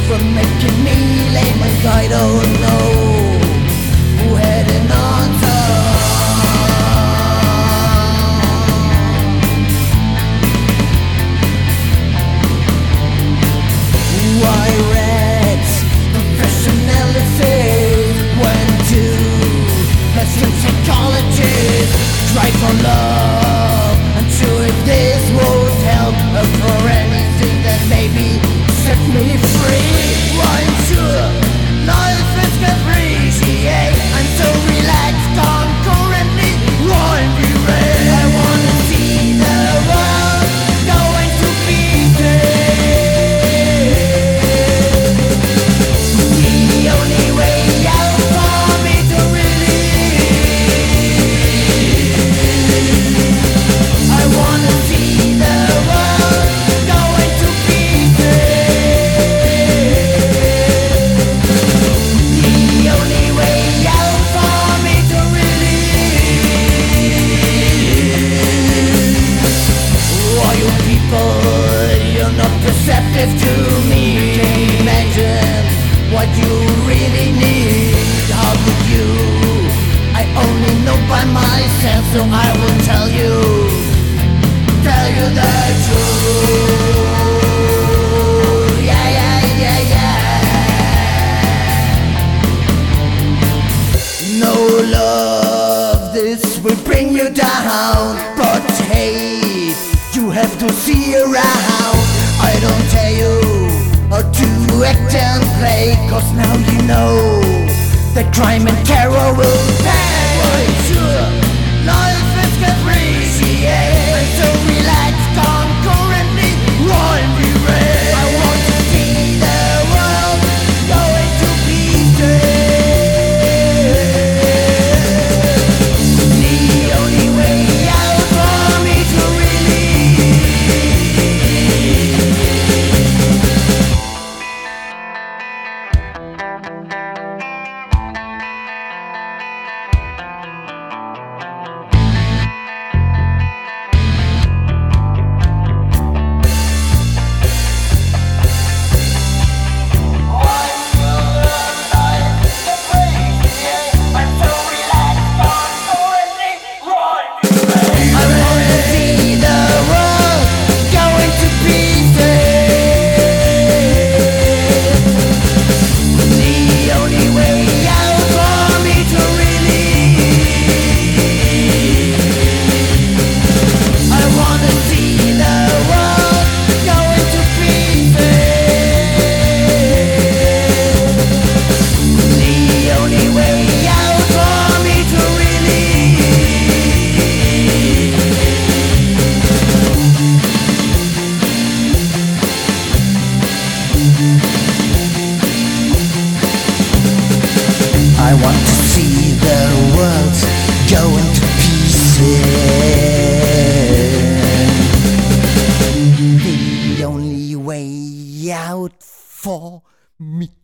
for making me lame, and I don't know who had an answer. Why rats professionalism went to Western psychologists, try for love. I'm sure if this won't help her for anything, then maybe set me free. I'm sure life is appreciate. I'm so relaxed, I'm currently wandering. I wanna see the world going to pieces. The only way out for me to release. I wanna see the world going to pieces. The only way out for me to release. All you people, you're not perceptive to me. Can't imagine what you really need. How could you? I only know by myself, so I will tell you the truth. Yeah, yeah, yeah, yeah. No love, this will bring you down. But hey, you have to see around. I don't tell you how to act and play, 'cause now you know that crime and terror will pay. I'm sure life is appreciate. I'm so relaxed, I'm currently wandering. I want to see the world going to pieces. The only way out for me to I want to see the world going to pieces. The only way out for me